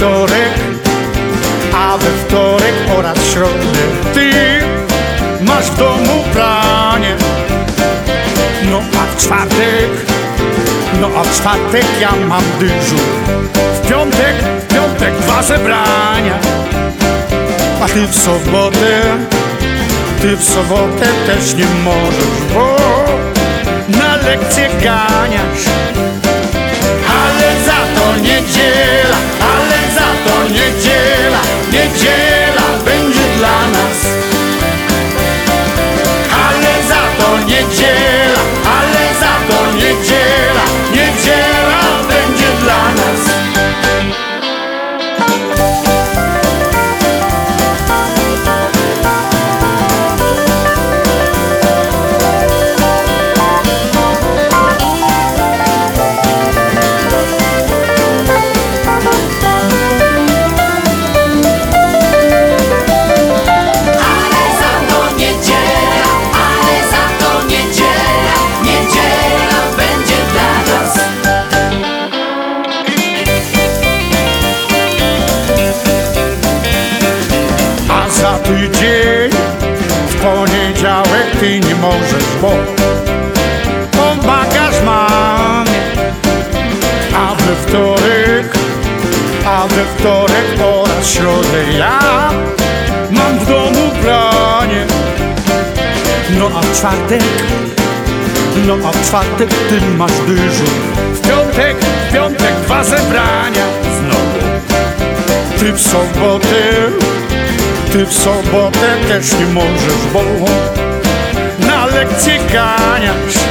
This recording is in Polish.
wtorek, a we wtorek oraz środę ty masz w domu pranie. No a w czwartek ja mam dyżur. W piątek 2 zebrania. A ty w sobotę też nie możesz, bo na lekcję ganiasz. Ale za to niedziela, niedziela będzie dla nas. Ale za to niedziela, niedziela będzie dla nas. Za tydzień w poniedziałek ty nie możesz, bo pomagasz mamie. A we wtorek oraz środę ja mam w domu pranie. No a w czwartek ty masz dyżur. W piątek 2 zebrania znowu. Ty w sobotę też nie możesz, bo na lekcję ganiasz.